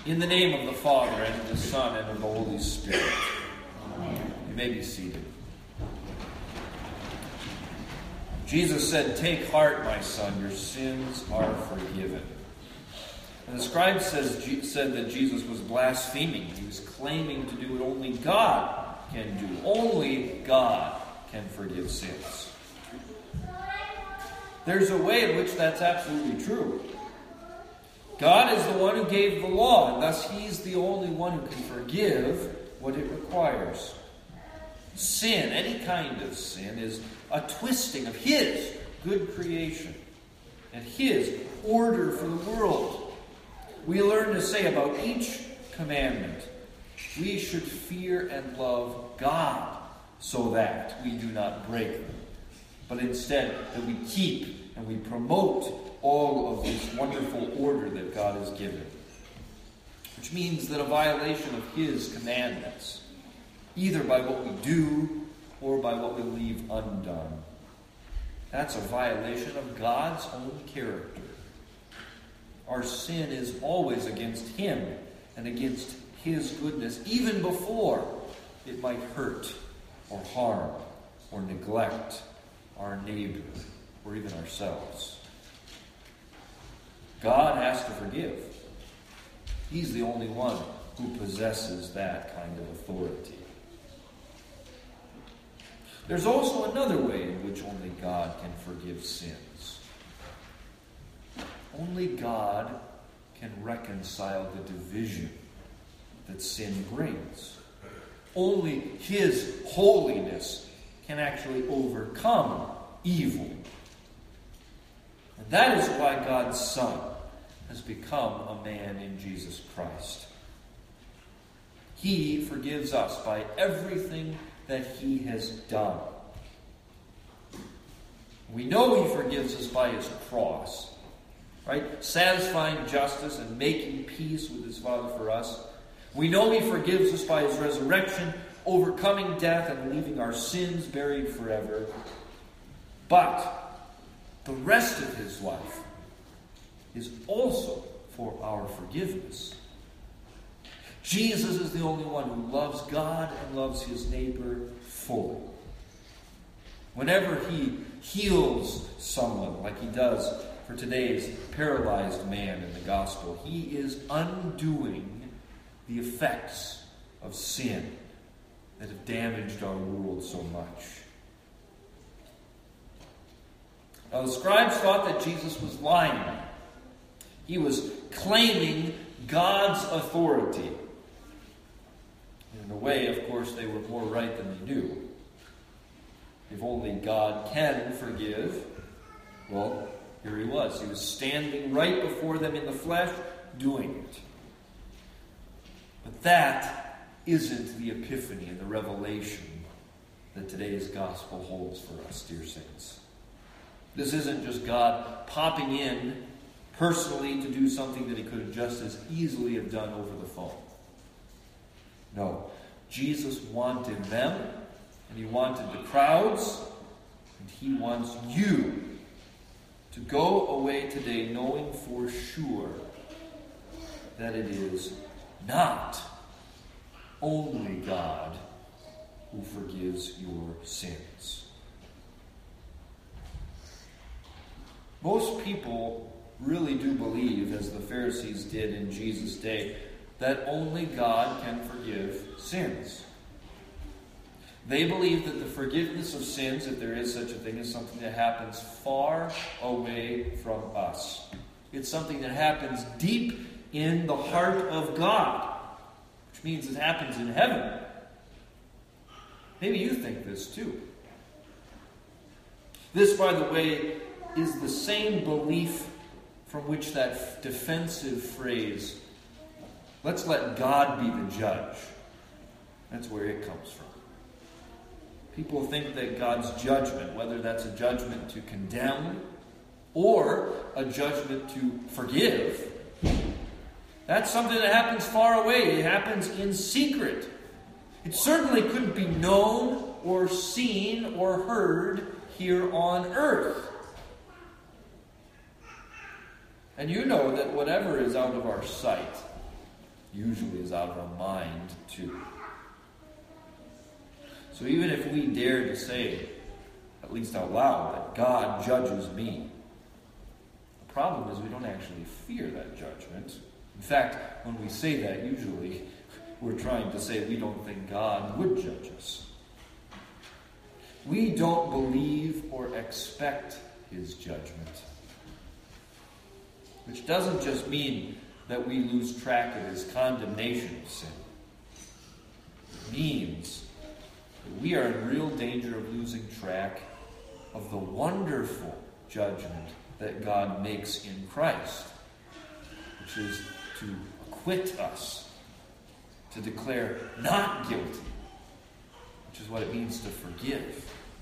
In the name of the Father, and of the Son, and of the Holy Spirit. Amen. You may be seated. Jesus said, "Take heart, my son, your sins are forgiven." And the scribe said that Jesus was blaspheming. He was claiming to do what only God can do. Only God can forgive sins. There's a way in which that's absolutely true. God is the one who gave the law, and thus He's the only one who can forgive what it requires. Sin, any kind of sin, is a twisting of His good creation and His order for the world. We learn to say about each commandment, we should fear and love God so that we do not break them, but instead that we keep and we promote all of this wonderful order that God has given. Which means that a violation of His commandments, either by what we do or by what we leave undone, that's a violation of God's own character. Our sin is always against Him and against His goodness, even before it might hurt or harm or neglect our neighbor or even ourselves. God has to forgive. He's the only one who possesses that kind of authority. There's also another way in which only God can forgive sins. Only God can reconcile the division that sin brings. Only His holiness can actually overcome evil. And that is why God's Son has become a man in Jesus Christ. He forgives us by everything that He has done. We know He forgives us by His cross, right? Satisfying justice and making peace with His Father for us. We know He forgives us by His resurrection, overcoming death and leaving our sins buried forever. But the rest of His life is also for our forgiveness. Jesus is the only one who loves God and loves his neighbor fully. Whenever He heals someone, like He does for today's paralyzed man in the gospel, He is undoing the effects of sin that have damaged our world so much. Now, the scribes thought that Jesus was lying. He was claiming God's authority. In a way, of course, they were more right than they knew. If only God can forgive, well, here He was. He was standing right before them in the flesh, doing it. But that isn't the epiphany and the revelation that today's gospel holds for us, dear saints. This isn't just God popping in personally to do something that He could have just as easily have done over the phone. No, Jesus wanted them, and He wanted the crowds, and He wants you to go away today knowing for sure that it is not only God who forgives your sins. Most people really do believe, as the Pharisees did in Jesus' day, that only God can forgive sins. They believe that the forgiveness of sins, if there is such a thing, is something that happens far away from us. It's something that happens deep in the heart of God, which means it happens in heaven. Maybe you think this too. This, by the way, is the same belief from which that defensive phrase, "Let's let God be the judge," that's where it comes from. People think that God's judgment, whether that's a judgment to condemn or a judgment to forgive, that's something that happens far away. It happens in secret. It certainly couldn't be known or seen or heard here on earth. And you know that whatever is out of our sight usually is out of our mind too. So even if we dare to say, at least out loud, that God judges me, the problem is we don't actually fear that judgment. In fact, when we say that, usually we're trying to say we don't think God would judge us. We don't believe or expect his judgment. Which doesn't just mean that we lose track of his condemnation of sin. It means that we are in real danger of losing track of the wonderful judgment that God makes in Christ, which is to acquit us, to declare not guilty, which is what it means to forgive.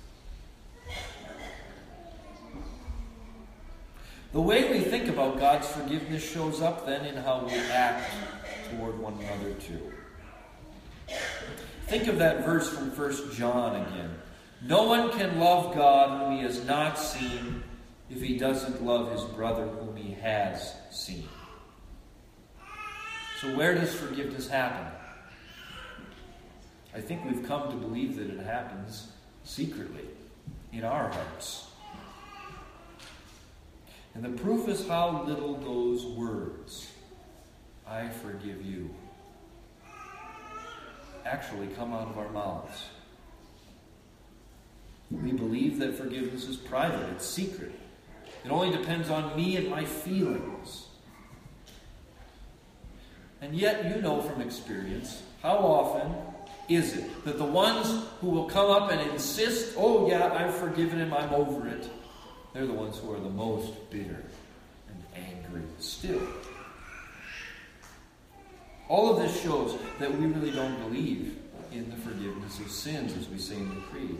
The way we think about God's forgiveness shows up then in how we act toward one another too. Think of that verse from 1 John again. No one can love God whom he has not seen if he doesn't love his brother whom he has seen. So where does forgiveness happen? I think we've come to believe that it happens secretly in our hearts. And the proof is how little those words, I forgive you, actually come out of our mouths. We believe that forgiveness is private, it's secret. It only depends on me and my feelings. And yet, you know from experience, how often is it that the ones who will come up and insist, oh yeah, I've forgiven him, I'm over it, they're the ones who are the most bitter and angry still. All of this shows that we really don't believe in the forgiveness of sins, as we say in the Creed.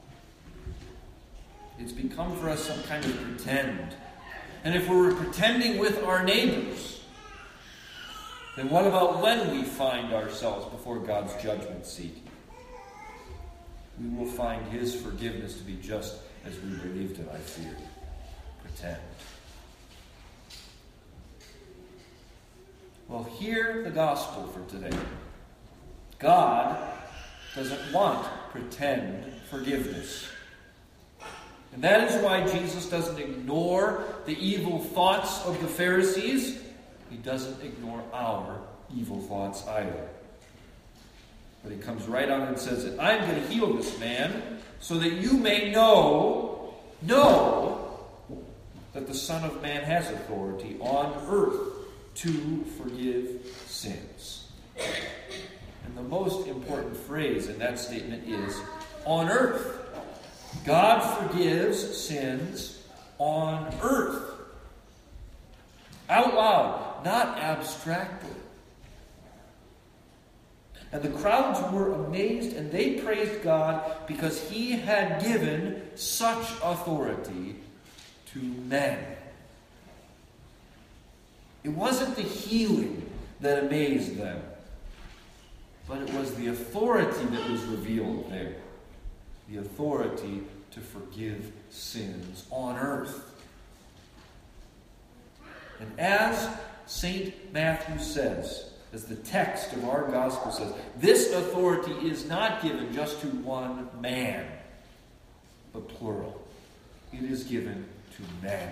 It's become for us some kind of pretend. And if we're pretending with our neighbors, then what about when we find ourselves before God's judgment seat? We will find his forgiveness to be just as we believed it, I fear. Pretend. Well, hear the gospel for today. God doesn't want pretend forgiveness. And that is why Jesus doesn't ignore the evil thoughts of the Pharisees. He doesn't ignore our evil thoughts either. But he comes right on and says that I'm going to heal this man so that you may know that the Son of Man has authority on earth to forgive sins. And the most important phrase in that statement is on earth. God forgives sins on earth. Out loud, not abstractly. And the crowds were amazed and they praised God because he had given such authority to men. It wasn't the healing that amazed them, but it was the authority that was revealed there. The authority to forgive sins on earth. And as St. Matthew says, as the text of our gospel says, this authority is not given just to one man, but plural. It is given to men.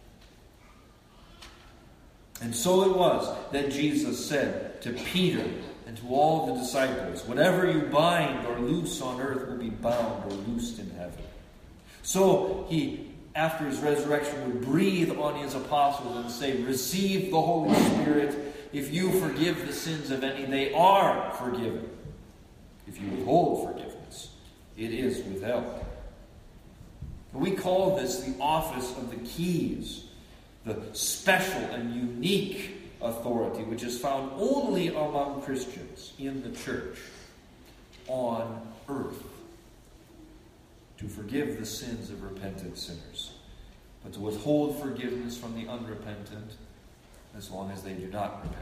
And so it was that Jesus said to Peter and to all the disciples, whatever you bind or loose on earth will be bound or loosed in heaven. So he, after his resurrection, would breathe on his apostles and say, receive the Holy Spirit. If you forgive the sins of any, they are forgiven. If you withhold forgiveness, it is withheld. We call this the office of the keys, the special and unique authority which is found only among Christians in the church on earth to forgive the sins of repentant sinners, but to withhold forgiveness from the unrepentant as long as they do not repent.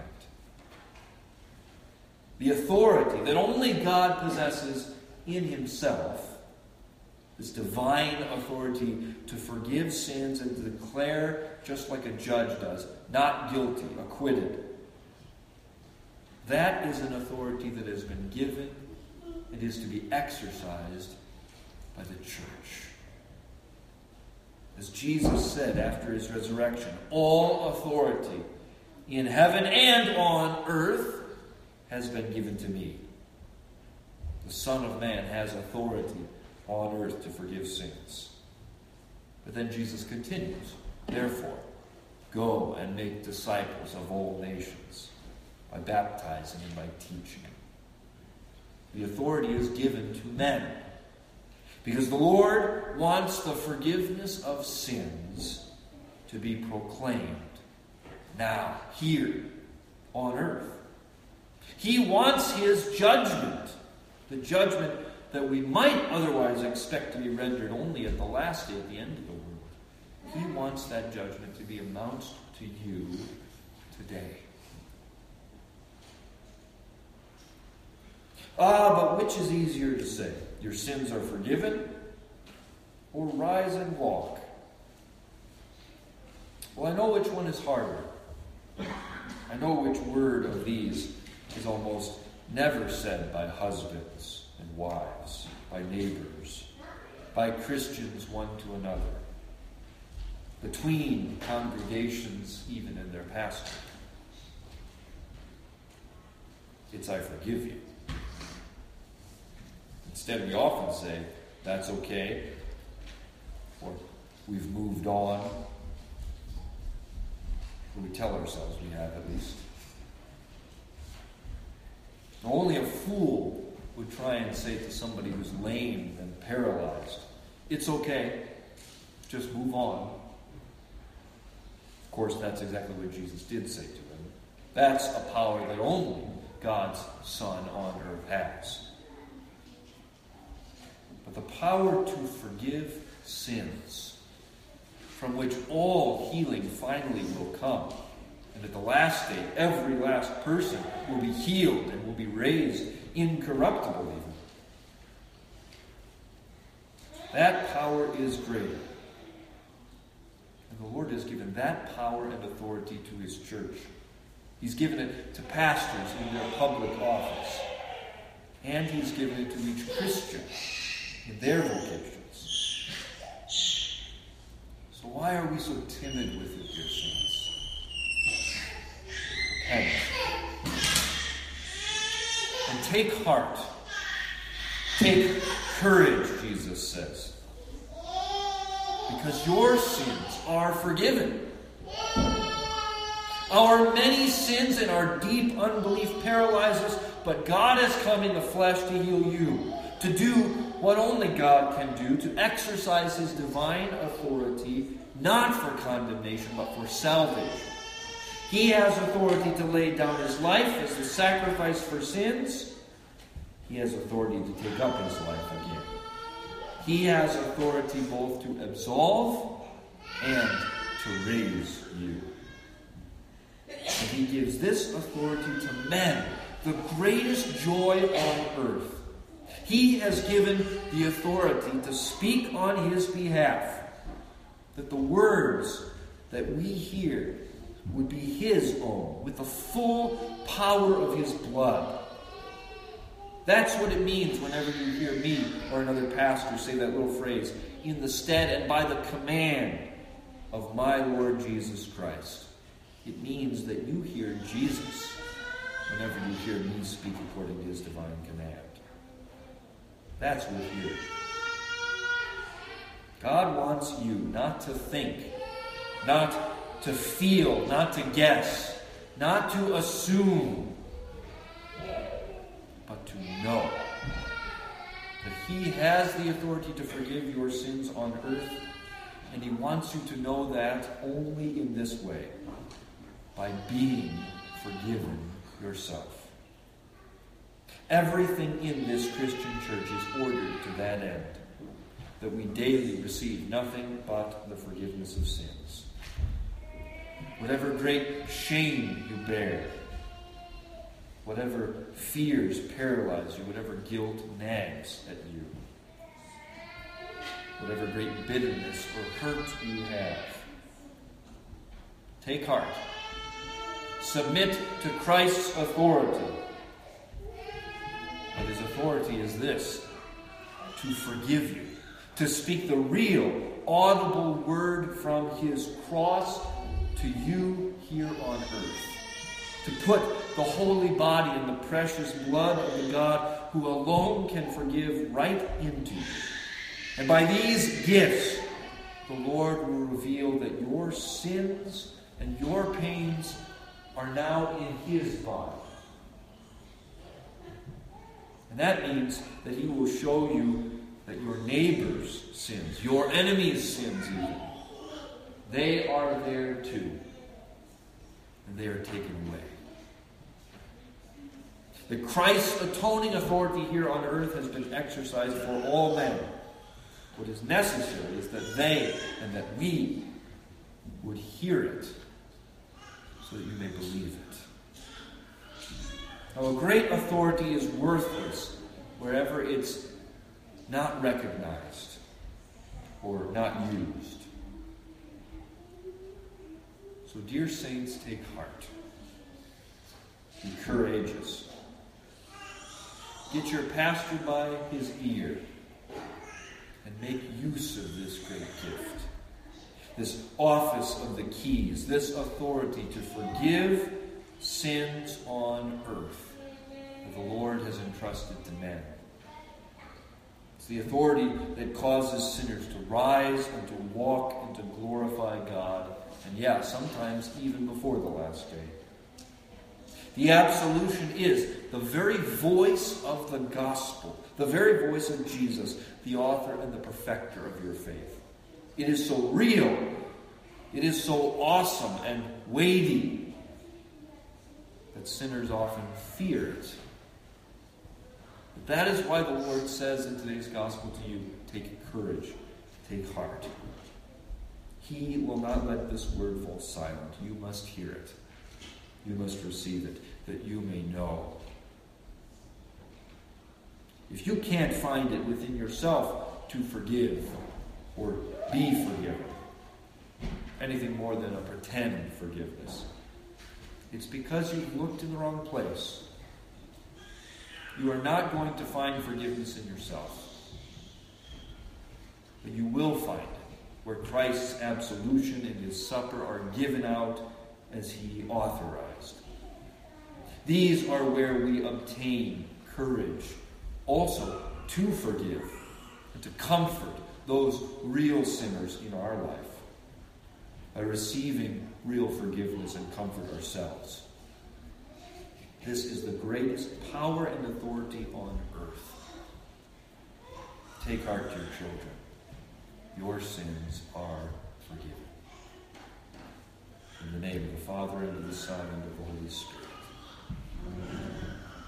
The authority that only God possesses in himself, this divine authority to forgive sins and to declare, just like a judge does, not guilty, acquitted. That is an authority that has been given and is to be exercised by the church. As Jesus said after his resurrection, all authority in heaven and on earth has been given to me. The Son of Man has authority on earth to forgive sins. But then Jesus continues, therefore, go and make disciples of all nations by baptizing and by teaching. The authority is given to men because the Lord wants the forgiveness of sins to be proclaimed now, here, on earth. He wants his judgment, the judgment that we might otherwise expect to be rendered only at the last day, at the end of the world. He wants that judgment to be announced to you today. But which is easier to say? Your sins are forgiven, or rise and walk? Well, I know which one is harder. I know which word of these is almost never said by husbands and wives, by neighbors, by Christians one to another, between congregations, even in their pastor. It's I forgive you. Instead, we often say, that's okay, or we've moved on, or we tell ourselves we have at least. Only a fool would try and say to somebody who's lame and paralyzed, it's okay, just move on. Of course, that's exactly what Jesus did say to him. That's a power that only God's Son on earth has. But the power to forgive sins, from which all healing finally will come, and at the last day, every last person will be healed and will be raised incorruptible even. That power is greater. And the Lord has given that power and authority to his church. He's given it to pastors in their public office. And he's given it to each Christian in their vocations. So why are we so timid with it, dear saints? Repent. And take heart. Take courage, Jesus says. Because your sins are forgiven. Our many sins and our deep unbelief paralyze us, but God has come in the flesh to heal you, to do what only God can do, to exercise his divine authority, not for condemnation, but for salvation. He has authority to lay down his life as the sacrifice for sins. He has authority to take up his life again. He has authority both to absolve and to raise you. And he gives this authority to men, the greatest joy on earth. He has given the authority to speak on his behalf, that the words that we hear would be his own, with the full power of his blood. That's what it means whenever you hear me or another pastor say that little phrase, in the stead and by the command of my Lord Jesus Christ. It means that you hear Jesus whenever you hear me speak according to his divine command. That's what you hear. God wants you not to think, not to feel, not to guess, not to assume, but to know that he has the authority to forgive your sins on earth, and he wants you to know that only in this way, by being forgiven yourself. Everything in this Christian church is ordered to that end, that we daily receive nothing but the forgiveness of sins. Whatever great shame you bear, whatever fears paralyze you, whatever guilt nags at you, whatever great bitterness or hurt you have, take heart. submit to Christ's authority. And his authority is this: to forgive you, to speak the real, audible word from his cross to you here on earth, to put the holy body and the precious blood of the God who alone can forgive right into you. And by these gifts, the Lord will reveal that your sins and your pains are now in his body. And that means that he will show you that your neighbor's sins, your enemy's sins even, they are there too. And they are taken away. The Christ's atoning authority here on earth has been exercised for all men. What is necessary is that they and that we would hear it so that you may believe it. Now, a great authority is worthless wherever it's not recognized or not used. So, dear saints, take heart. Be courageous. Get your pastor by his ear and make use of this great gift, this office of the keys, this authority to forgive sins on earth that the Lord has entrusted to men. It's the authority that causes sinners to rise and to walk and to glorify God, and sometimes even before the last day. The absolution is the very voice of the gospel, the very voice of Jesus, the author and the perfecter of your faith. It is so real, it is so awesome and weighty that sinners often fear it. But that is why the Lord says in today's gospel to you, take courage, take heart. He will not let this word fall silent. You must hear it. You must receive it, that you may know. If you can't find it within yourself to forgive or be forgiven, anything more than a pretend forgiveness, it's because you've looked in the wrong place. You are not going to find forgiveness in yourself, but you will find it where Christ's absolution and his supper are given out as he authorized. These are where we obtain courage also to forgive and to comfort those real sinners in our life by receiving real forgiveness and comfort ourselves. This is the greatest power and authority on earth. Take heart, dear children. Your sins are forgiven. In the name of the Father, and of the Son, and of the Holy Spirit.